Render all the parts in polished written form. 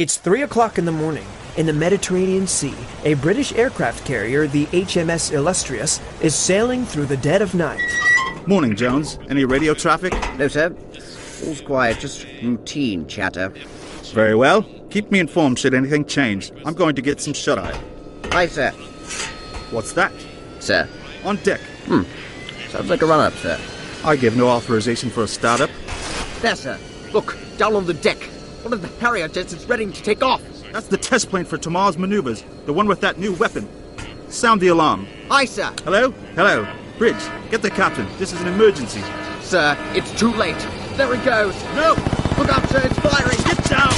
It's 3 o'clock in the morning. In the Mediterranean Sea, a British aircraft carrier, the HMS Illustrious, is sailing through the dead of night. Morning, Jones. Any radio traffic? No, sir. All's quiet, just routine chatter. Very well. Keep me informed should anything change. I'm going to get some shut-eye. Aye, sir. What's that? Sir. On deck. Sounds like a run-up, sir. I give no authorization for a startup. There, sir. Look, down on the deck. One of the Harrier jets is ready to take off. That's the test plane for tomorrow's maneuvers. The one with that new weapon. Sound the alarm. Aye, sir. Hello? Hello. Bridge, get the captain. This is an emergency. Sir, it's too late. There he goes. No! Look out, sir. It's firing. Get down!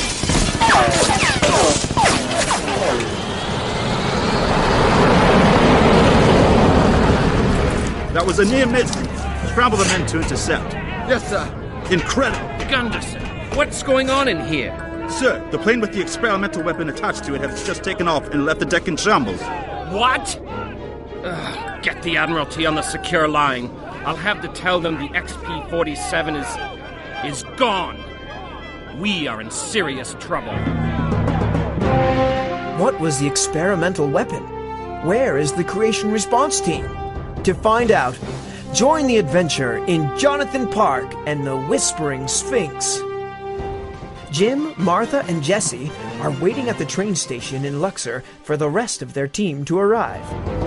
That was a near miss. Scramble the men to intercept. Yes, sir. Incredible. Gunderson, what's going on in here? Sir, the plane with the experimental weapon attached to it has just taken off and left the deck in shambles. What? Get the Admiralty on the secure line. I'll have to tell them the XP-47 is gone. We are in serious trouble. What was the experimental weapon? Where is the creation response team? To find out, join the adventure in Jonathan Park and the Whispering Sphinx. Jim, Martha, and Jesse are waiting at the train station in Luxor for the rest of their team to arrive.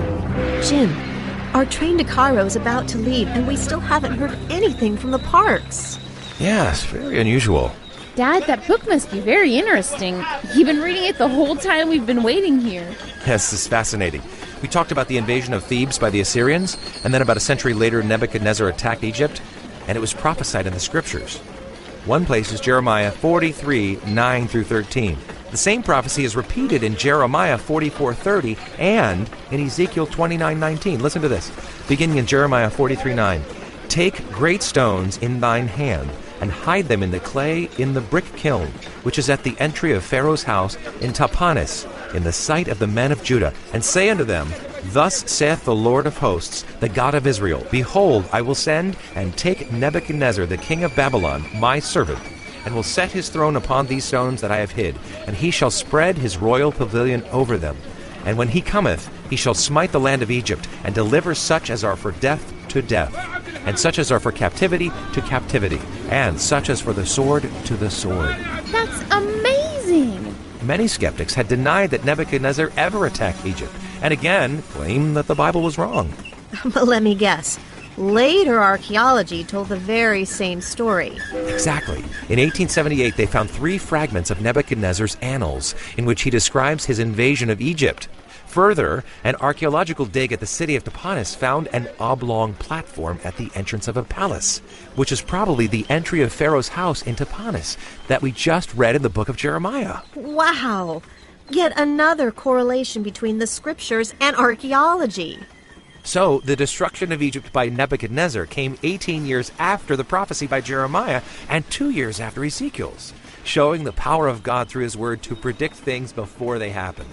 Jim, our train to Cairo is about to leave, and we still haven't heard anything from the Parks. Yes, very unusual. Dad, that book must be very interesting. You've been reading it the whole time we've been waiting here. Yes, this is fascinating. We talked about the invasion of Thebes by the Assyrians, and then about a century later Nebuchadnezzar attacked Egypt, and it was prophesied in the scriptures. One place is Jeremiah 43, 9 through 13. The same prophecy is repeated in Jeremiah 44:30 and in Ezekiel 29:19. Listen to this, beginning in Jeremiah 43:9. Take great stones in thine hand, and hide them in the clay in the brick kiln, which is at the entry of Pharaoh's house in Tahpanhes, in the sight of the men of Judah, and say unto them, Thus saith the Lord of hosts, the God of Israel, Behold, I will send and take Nebuchadnezzar the king of Babylon, my servant, and will set his throne upon these stones that I have hid, and he shall spread his royal pavilion over them. And when he cometh, he shall smite the land of Egypt, and deliver such as are for death to death, and such as are for captivity to captivity, and such as for the sword to the sword. That's amazing! Many skeptics had denied that Nebuchadnezzar ever attacked Egypt, and again claimed that the Bible was wrong. But let me guess. Later archaeology told the very same story. Exactly. In 1878, they found 3 fragments of Nebuchadnezzar's annals, in which he describes his invasion of Egypt. Further, an archaeological dig at the city of Tahpanhes found an oblong platform at the entrance of a palace, which is probably the entry of Pharaoh's house in Tahpanhes that we just read in the book of Jeremiah. Wow! Yet another correlation between the scriptures and archaeology. So, the destruction of Egypt by Nebuchadnezzar came 18 years after the prophecy by Jeremiah and 2 years after Ezekiel's, showing the power of God through his word to predict things before they happen.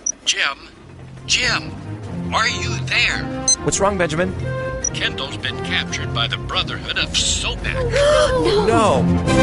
Jim, are you there? What's wrong, Benjamin? Kendall's been captured by the Brotherhood of Sobek. No!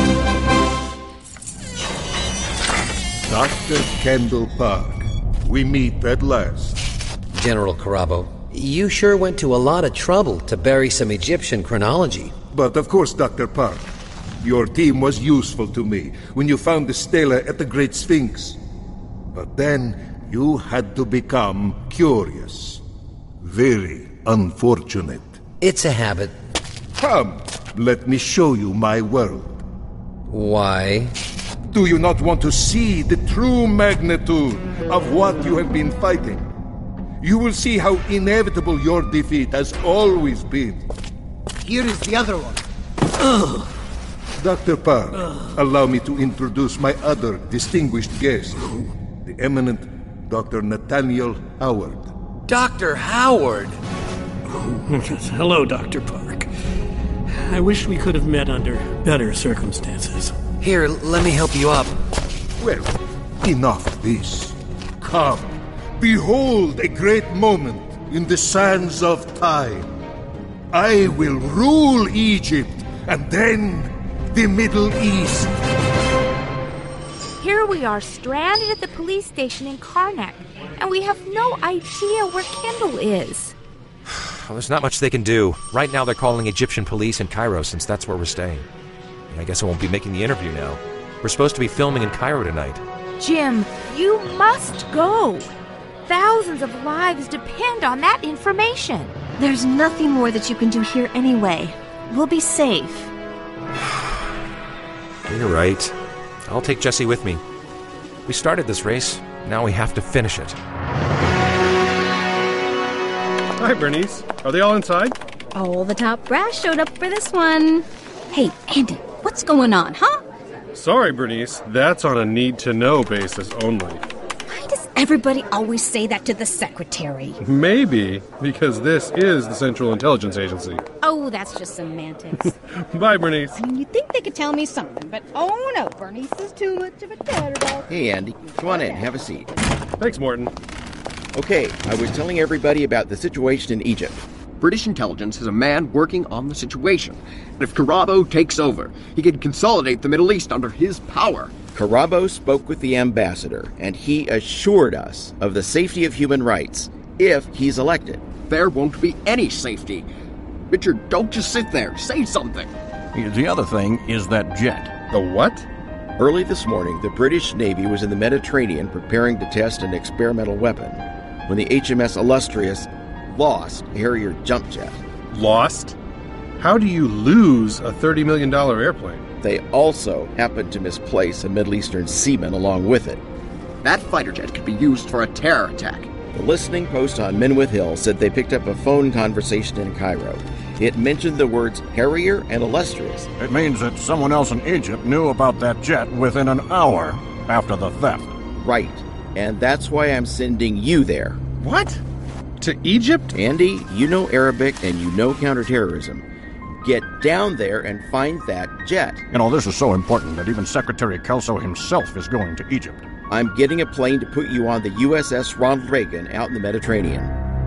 Dr. Kendall Park, we meet at last. General Carabo, you sure went to a lot of trouble to bury some Egyptian chronology. But of course, Dr. Park, your team was useful to me when you found the stela at the Great Sphinx. But then you had to become curious. Very unfortunate. It's a habit. Come, let me show you my world. Why? Do you not want to see the true magnitude of what you have been fighting? You will see how inevitable your defeat has always been. Here is the other one. Dr. Park, allow me to introduce my other distinguished guest, the eminent Dr. Nathaniel Howard. Dr. Howard? Hello, Dr. Park. I wish we could have met under better circumstances. Here, let me help you up. Well, enough of this. Come, behold a great moment in the sands of time. I will rule Egypt, and then the Middle East. Here we are stranded at the police station in Karnak, and we have no idea where Kendall is. Well, there's not much they can do. Right now they're calling Egyptian police in Cairo since that's where we're staying. I guess I won't be making the interview now. We're supposed to be filming in Cairo tonight. Jim, you must go. Thousands of lives depend on that information. There's nothing more that you can do here anyway. We'll be safe. You're right. I'll take Jesse with me. We started this race. Now we have to finish it. Hi, Bernice. Are they all inside? Oh, the top brass showed up for this one. Hey, Andy, what's going on, huh? Sorry, Bernice. That's on a need-to-know basis only. Why does everybody always say that to the secretary? Maybe, because this is the Central Intelligence Agency. Oh, that's just semantics. Bye, Bernice. I mean, you'd think they could tell me something, but oh no, Bernice is too much of a chatterbox. Hey, Andy. Come on in. Have a seat. Thanks, Morton. Okay, I was telling everybody about the situation in Egypt. British intelligence has a man working on the situation. And if Karabo takes over, he can consolidate the Middle East under his power. Karabo spoke with the ambassador, and he assured us of the safety of human rights if he's elected. There won't be any safety. Richard, don't just sit there. Say something. The other thing is that jet. The what? Early this morning, the British Navy was in the Mediterranean preparing to test an experimental weapon when the HMS Illustrious lost a Harrier jump jet. Lost? How do you lose a $30 million airplane? They also happened to misplace a Middle Eastern seaman along with it. That fighter jet could be used for a terror attack. The listening post on Menwith Hill said they picked up a phone conversation in Cairo. It mentioned the words Harrier and Illustrious. It means that someone else in Egypt knew about that jet within an hour after the theft. Right. And that's why I'm sending you there. What? To Egypt? Andy, you know Arabic and you know counterterrorism. Get down there and find that jet. You know, this is so important that even Secretary Kelso himself is going to Egypt. I'm getting a plane to put you on the USS Ronald Reagan out in the Mediterranean.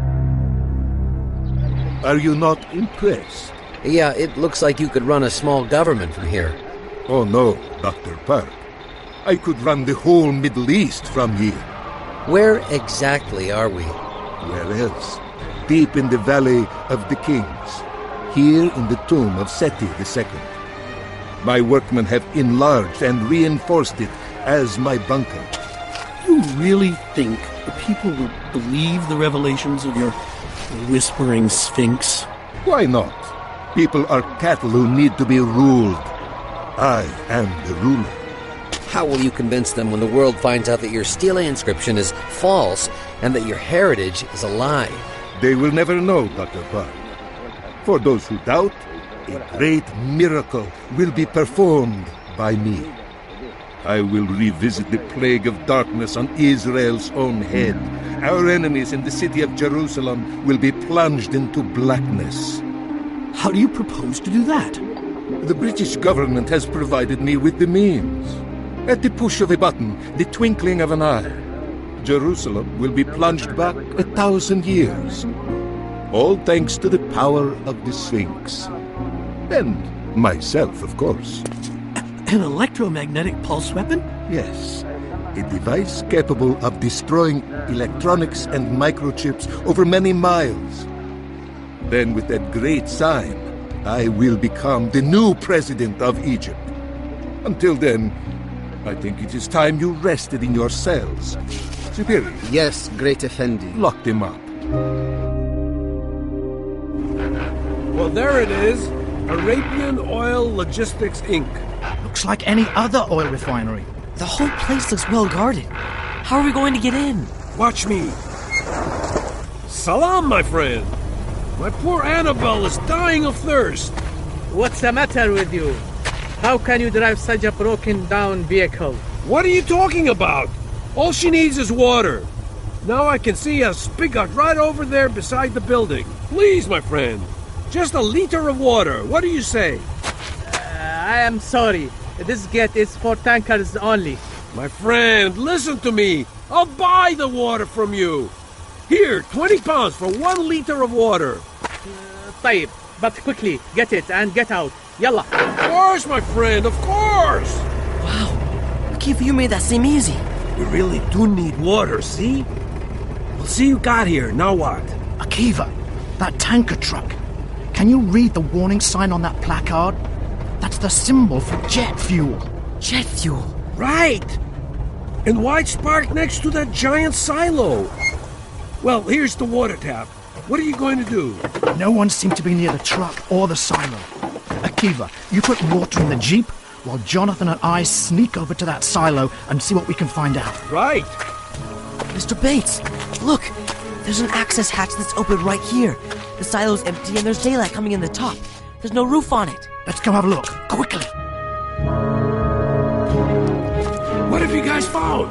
Are you not impressed? Yeah, it looks like you could run a small government from here. Oh no, Dr. Park. I could run the whole Middle East from here. Where exactly are we? Where else? Deep in the Valley of the Kings. Here in the tomb of Seti II. My workmen have enlarged and reinforced it as my bunker. You really think the people will believe the revelations of your whispering sphinx? Why not? People are cattle who need to be ruled. I am the ruler. How will you convince them when the world finds out that your stele inscription is false and that your heritage is a lie? They will never know, Dr. Park. For those who doubt, a great miracle will be performed by me. I will revisit the plague of darkness on Israel's own head. Our enemies in the city of Jerusalem will be plunged into blackness. How do you propose to do that? The British government has provided me with the means. At the push of a button, the twinkling of an eye, Jerusalem will be plunged back 1,000 years. All thanks to the power of the Sphinx. And myself, of course. An electromagnetic pulse weapon? Yes. A device capable of destroying electronics and microchips over many miles. Then with that great sign, I will become the new president of Egypt. Until then, I think it is time you rested in your cells. Superior. Yes, Great Effendi. Lock them up. Well, there it is. Arabian Oil Logistics, Inc. Looks like any other oil refinery. The whole place looks well guarded. How are we going to get in? Watch me. Salam, my friend. My poor Annabelle is dying of thirst. What's the matter with you? How can you drive such a broken-down vehicle? What are you talking about? All she needs is water. Now I can see a spigot right over there beside the building. Please, my friend. Just a liter of water. What do you say? I am sorry. This gate is for tankers only. My friend, listen to me. I'll buy the water from you. Here, 20 pounds for 1 liter of water. طيب, but quickly, get it and get out. Yalla. Of course, my friend, of course. Wow. Akiva, you made that seem easy. We really do need water, see? We'll see you got here. Now what? Akiva, that tanker truck. Can you read the warning sign on that placard? That's the symbol for jet fuel. Jet fuel? Right! And why it's parked next to that giant silo? Well, here's the water tap. What are you going to do? No one seemed to be near the truck or the silo. Akiva, you put water in the Jeep while Jonathan and I sneak over to that silo and see what we can find out. Right. Mr. Bates, look. There's an access hatch that's open right here. The silo's empty and there's daylight coming in the top. There's no roof on it. Let's go have a look, quickly. What have you guys found?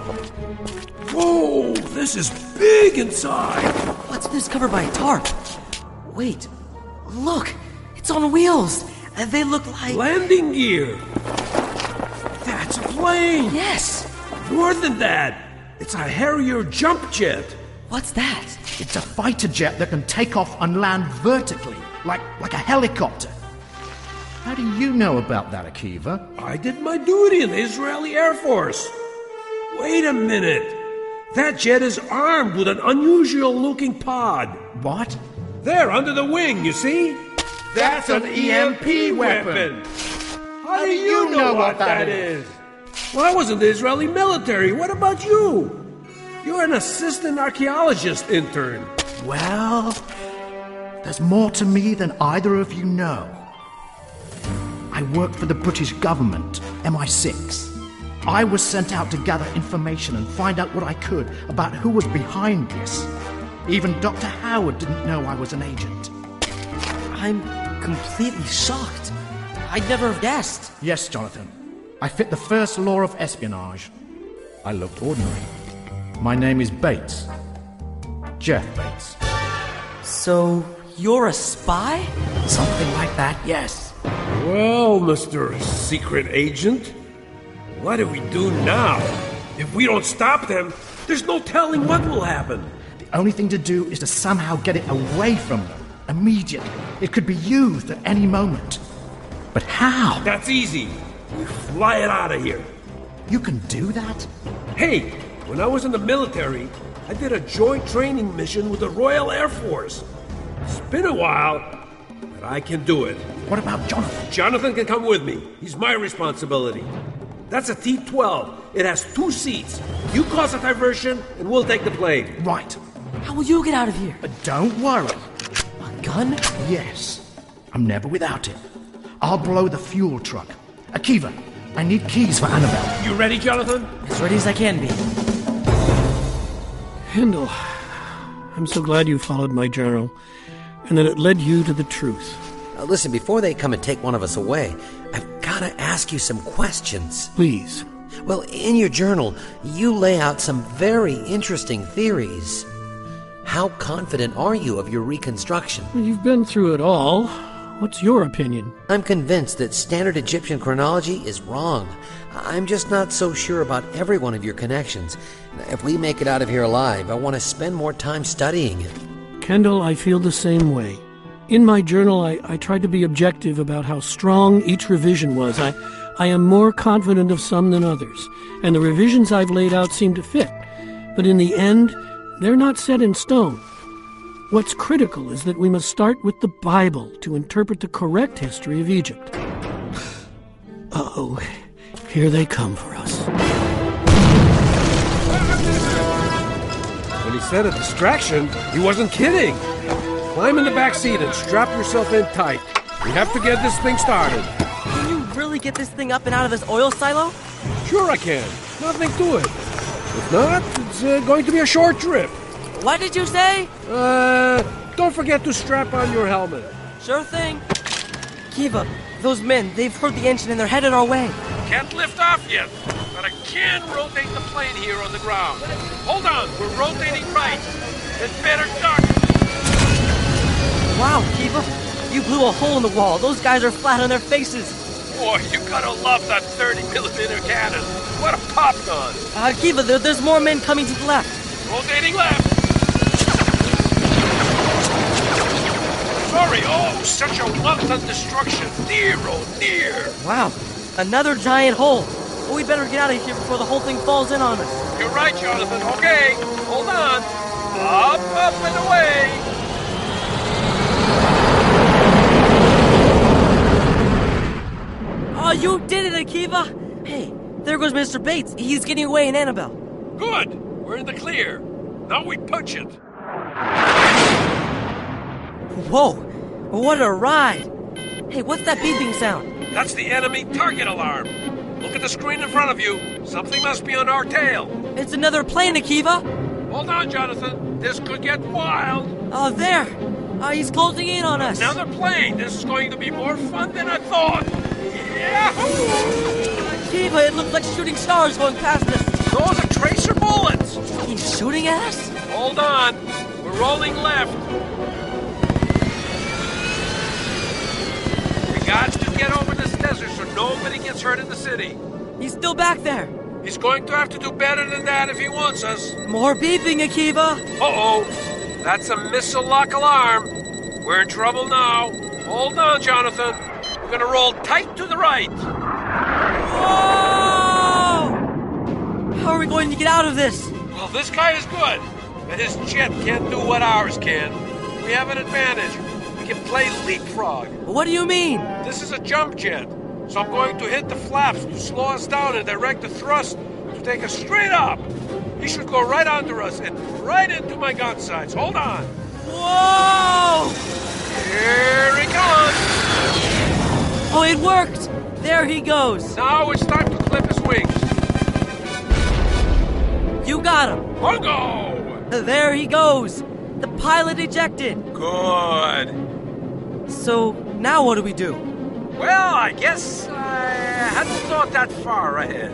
Whoa, this is big inside. What's this covered by a tarp? Wait, look, it's on wheels. And they look like... landing gear. That's a plane. Yes. More than that. It's a Harrier jump jet. What's that? It's a fighter jet that can take off and land vertically, like a helicopter. How do you know about that, Akiva? I did my duty in the Israeli Air Force. Wait a minute. That jet is armed with an unusual-looking pod. What? There, under the wing, you see? That's an EMP weapon. How do you know what that is? Well, I was in the Israeli military. What about you? You're an assistant archaeologist intern. Well, there's more to me than either of you know. I worked for the British government, MI6. I was sent out to gather information and find out what I could about who was behind this. Even Dr. Howard didn't know I was an agent. I'm completely shocked. I'd never have guessed. Yes, Jonathan. I fit the first law of espionage. I looked ordinary. My name is Bates. Jeff Bates. So, you're a spy? Something like that, yes. Well, Mr. Secret Agent, what do we do now? If we don't stop them, there's no telling what will happen. The only thing to do is to somehow get it away from them. Immediately. It could be used at any moment. But how? That's easy. We fly it out of here. You can do that? Hey, when I was in the military, I did a joint training mission with the Royal Air Force. It's been a while, but I can do it. What about Jonathan? Jonathan can come with me. He's my responsibility. That's a T-12. It has 2 seats. You cause a diversion, and we'll take the plane. Right. How will you get out of here? Don't worry. A gun? Yes. I'm never without it. I'll blow the fuel truck. Akiva, I need keys for Annabelle. You ready, Jonathan? As ready as I can be. Kendall, I'm so glad you followed my journal, and that it led you to the truth. Listen, before they come and take one of us away, I've got to ask you some questions. Please. Well, in your journal, you lay out some very interesting theories. How confident are you of your reconstruction? Well, you've been through it all. What's your opinion? I'm convinced that standard Egyptian chronology is wrong. I'm just not so sure about every one of your connections. If we make it out of here alive, I want to spend more time studying it. Kendall, I feel the same way. In my journal, I tried to be objective about how strong each revision was. I am more confident of some than others, and the revisions I've laid out seem to fit. But in the end, they're not set in stone. What's critical is that we must start with the Bible to interpret the correct history of Egypt. Uh-oh, here they come for us. When he said a distraction, he wasn't kidding. Climb in the back seat and strap yourself in tight. We have to get this thing started. Can you really get this thing up and out of this oil silo? Sure I can. Nothing to it. If not, it's going to be a short trip. What did you say? Don't forget to strap on your helmet. Sure thing. Kiva, those men, they've heard the engine and they're headed our way. Can't lift off yet, but I can rotate the plane here on the ground. Hold on, we're rotating right. It's better duck. Wow, Kiva, you blew a hole in the wall. Those guys are flat on their faces. Boy, you gotta love that 30mm cannon. What a pop gun. Kiva, there's more men coming to the left. Rotating left. Sorry, oh, such a wanton destruction. Near, oh, near. Wow, another giant hole. But we better get out of here before the whole thing falls in on us. You're right, Jonathan. Okay, hold on. Up, up, and away. Oh, you did it, Akiva! Hey, there goes Mr. Bates. He's getting away in Annabelle. Good. We're in the clear. Now we punch it. Whoa! What a ride! Hey, what's that beeping sound? That's the enemy target alarm. Look at the screen in front of you. Something must be on our tail. It's another plane, Akiva! Hold on, Jonathan. This could get wild. Oh, there! He's closing in on us. Another plane. This is going to be more fun than I thought. Yahoo! Akiva, it looks like shooting stars going past us. Those are tracer bullets. He's shooting at us? Hold on. We're rolling left. We got to get over this desert so nobody gets hurt in the city. He's still back there. He's going to have to do better than that if he wants us. More beeping, Akiva. Uh-oh. That's a missile lock alarm. We're in trouble now. Hold on, Jonathan. We're going to roll tight to the right. Whoa! How are we going to get out of this? Well, this guy is good, but his jet can't do what ours can. We have an advantage. We can play leapfrog. What do you mean? This is a jump jet, so I'm going to hit the flaps to slow us down and direct the thrust to take us straight up. He should go right under us and right into my gun sights. Hold on. Whoa! Here he comes. Oh, it worked. There he goes. Now it's time to clip his wings. You got him. Bungo! There he goes. The pilot ejected. Good. So, now what do we do? Well, I guess I hadn't thought that far ahead.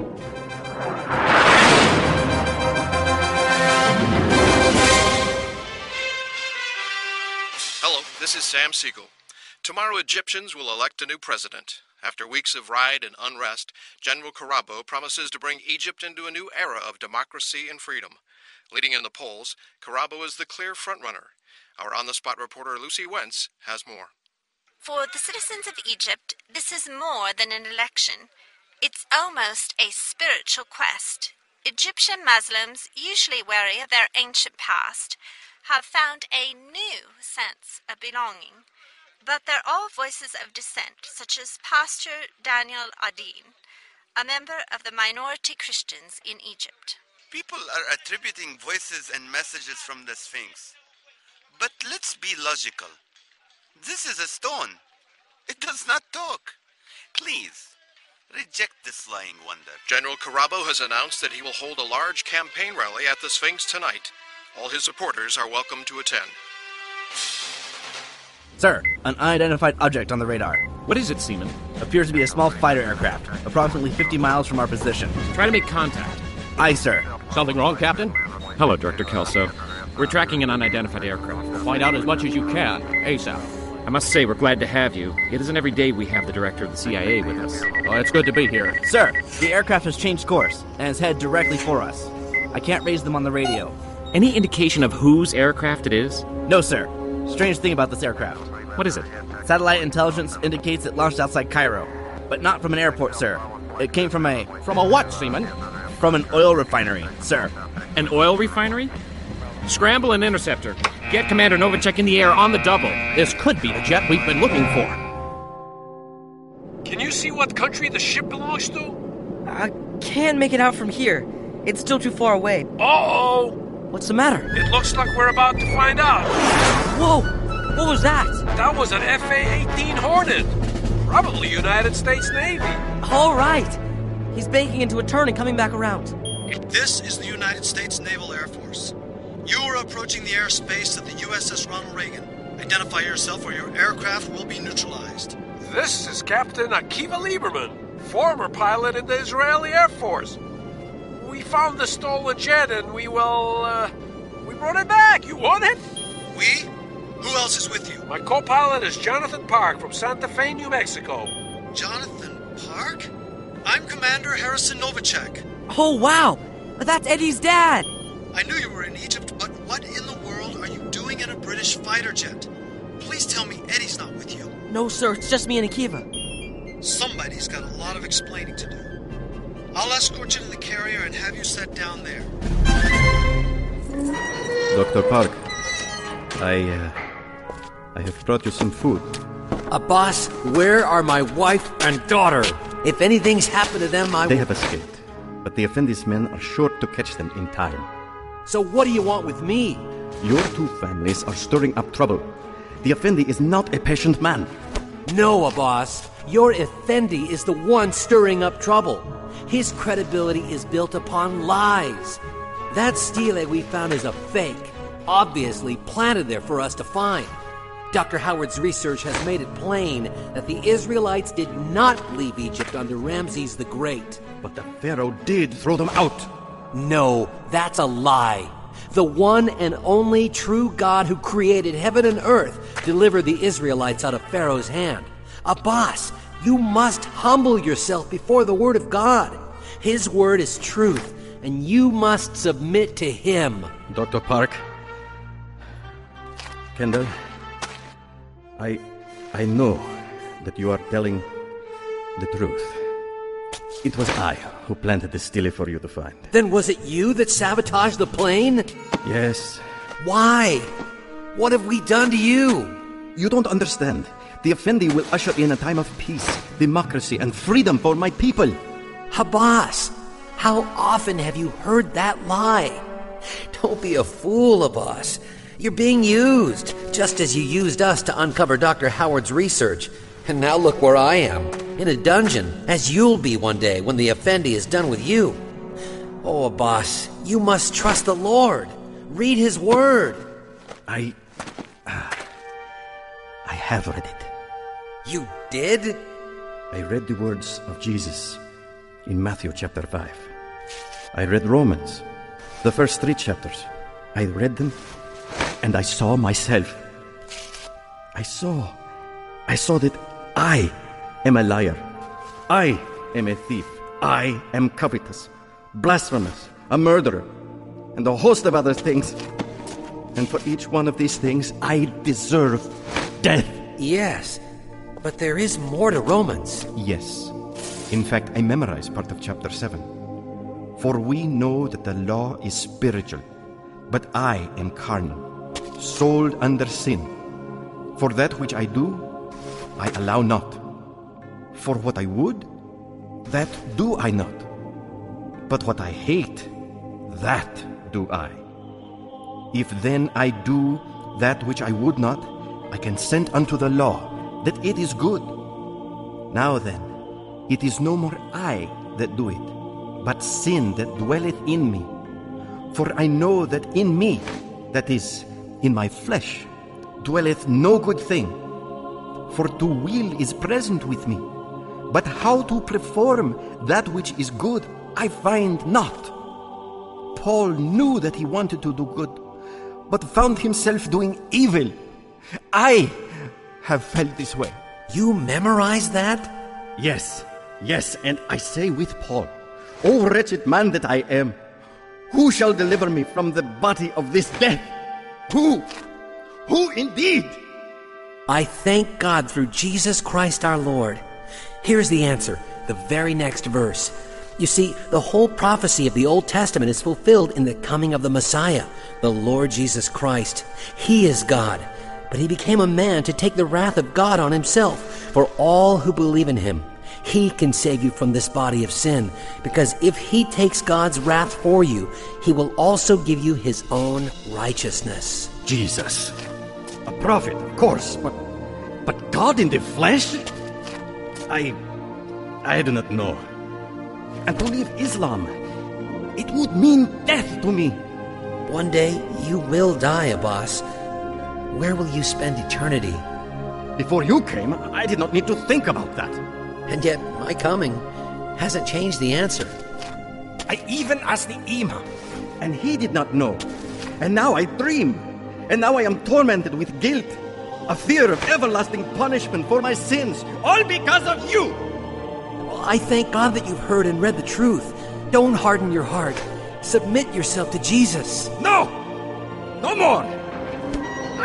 Hello, this is Sam Siegel. Tomorrow, Egyptians will elect a new president. After weeks of riot and unrest, General Karabo promises to bring Egypt into a new era of democracy and freedom. Leading in the polls, Karabo is the clear frontrunner. Our on-the-spot reporter Lucy Wentz has more. For the citizens of Egypt, this is more than an election. It's almost a spiritual quest. Egyptian Muslims, usually wary of their ancient past, have found a new sense of belonging. But they're all voices of dissent, such as Pastor Daniel Adin, a member of the minority Christians in Egypt. People are attributing voices and messages from the Sphinx. But let's be logical. This is a stone. It does not talk. Please, reject this lying wonder. General Karabo has announced that he will hold a large campaign rally at the Sphinx tonight. All his supporters are welcome to attend. Sir, an unidentified object on the radar. What is it, Seaman? Appears to be a small fighter aircraft, approximately 50 miles from our position. Try to make contact. Aye, sir. Something wrong, Captain? Hello, Director Kelso. We're tracking an unidentified aircraft. We'll find out as much as you can, ASAP. I must say, we're glad to have you. It isn't every day we have the director of the CIA with us. Well, it's good to be here. Sir, the aircraft has changed course and is headed directly for us. I can't raise them on the radio. Any indication of whose aircraft it is? No, sir. Strange thing about this aircraft. What is it? Satellite intelligence indicates it launched outside Cairo, but not from an airport, sir. It came from a... From a what, Seaman? From an oil refinery, sir. An oil refinery? Scramble an interceptor. Get Commander Novacek in the air on the double. This could be the jet we've been looking for. Can you see what country the ship belongs to? I can't make it out from here. It's still too far away. Uh-oh! What's the matter? It looks like we're about to find out. Whoa! What was that? That was an FA-18 Hornet. Probably United States Navy. All right. He's banking into a turn and coming back around. This is the United States Naval Air Force. You are approaching the airspace of the USS Ronald Reagan. Identify yourself or your aircraft will be neutralized. This is Captain Akiva Lieberman, former pilot in the Israeli Air Force. We found the stolen jet and we brought it back. You want it? We? Who else is with you? My co-pilot is Jonathan Park from Santa Fe, New Mexico. Jonathan Park? I'm Commander Harrison Novacek. Oh, wow! That's Eddie's dad! I knew you were in Egypt, but what in the world are you doing in a British fighter jet? Please tell me Eddie's not with you. No, sir, it's just me and Akiva. Somebody's got a lot of explaining to do. I'll escort you to the carrier and have you set down there. Dr. Park, I have brought you some food. Boss, where are my wife and daughter? If anything's happened to them, They have escaped, but the Effendi's men are sure to catch them in time. So what do you want with me? Your two families are stirring up trouble. The Effendi is not a patient man. No, Abbas. Your Effendi is the one stirring up trouble. His credibility is built upon lies. That stele we found is a fake, obviously planted there for us to find. Dr. Howard's research has made it plain that the Israelites did not leave Egypt under Ramses the Great. But the Pharaoh did throw them out. No, that's a lie. The one and only true God who created heaven and earth delivered the Israelites out of Pharaoh's hand. Abbas, you must humble yourself before the word of God. His word is truth, and you must submit to him. Dr. Park. Kendall, I know that you are telling the truth. It was I who planted the stele for you to find. Then was it you that sabotaged the plane? Yes. Why? What have we done to you? You don't understand. The Effendi will usher in a time of peace, democracy, and freedom for my people. Abbas, how often have you heard that lie? Don't be a fool, Abbas. You're being used, just as you used us to uncover Dr. Howard's research. And now look where I am, in a dungeon, as you'll be one day when the Effendi is done with you. Oh, Abbas, you must trust the Lord. Read his word. I have read it. You did? I read the words of Jesus in Matthew chapter 5. I read Romans, the first 3 chapters. I read them, and I saw myself. I saw that I am a liar. I am a thief. I am covetous, blasphemous, a murderer, and a host of other things. And for each one of these things, I deserve death. Yes, but there is more to Romans. Yes. In fact, I memorized part of chapter 7. For we know that the law is spiritual, but I am carnal, sold under sin. For that which I do, I allow not. For what I would, that do I not. But what I hate, that do I. If then I do that which I would not, I consent unto the law, that it is good. Now then, it is no more I that do it, but sin that dwelleth in me. For I know that in me, that is, in my flesh, dwelleth no good thing. For to will is present with me, but how to perform that which is good I find not. Paul knew that he wanted to do good, but found himself doing evil. I have felt this way. You memorized that? Yes, and I say with Paul, O wretched man that I am, who shall deliver me from the body of this death? Who? Who indeed? I thank God through Jesus Christ our Lord. Here's the answer, the very next verse. You see, the whole prophecy of the Old Testament is fulfilled in the coming of the Messiah, the Lord Jesus Christ. He is God, but he became a man to take the wrath of God on himself for all who believe in him. He can save you from this body of sin, because if he takes God's wrath for you, he will also give you his own righteousness. Jesus, a prophet, of course, but God in the flesh? I do not know. And to leave Islam, it would mean death to me. One day you will die, Abbas. Where will you spend eternity? Before you came, I did not need to think about that. And yet my coming hasn't changed the answer. I even asked the Imam, and he did not know. And now I dream, and now I am tormented with guilt, a fear of everlasting punishment for my sins, all because of you. I thank God that you've heard and read the truth. Don't harden your heart. Submit yourself to Jesus. No! No more!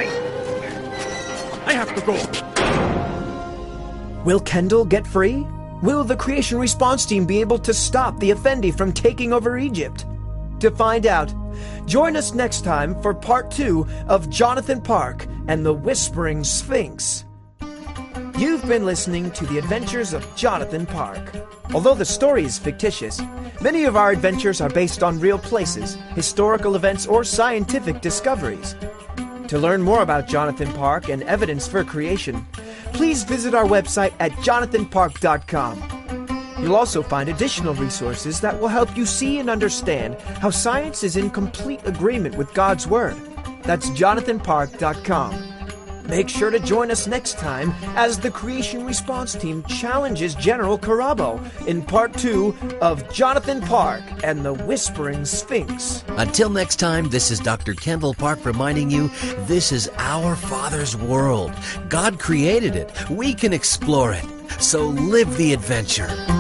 I have to go. Will Kendall get free? Will the Creation Response Team be able to stop the Effendi from taking over Egypt? To find out, join us next time for Part 2 of Jonathan Park and the Whispering Sphinx. You've been listening to The Adventures of Jonathan Park. Although the story is fictitious, many of our adventures are based on real places, historical events, or scientific discoveries. To learn more about Jonathan Park and evidence for creation, please visit our website at jonathanpark.com. You'll also find additional resources that will help you see and understand how science is in complete agreement with God's Word. That's jonathanpark.com. Make sure to join us next time as the Creation Response Team challenges General Karabo in Part 2 of Jonathan Park and the Whispering Sphinx. Until next time, this is Dr. Kendall Park reminding you this is our Father's world. God created it. We can explore it. So live the adventure.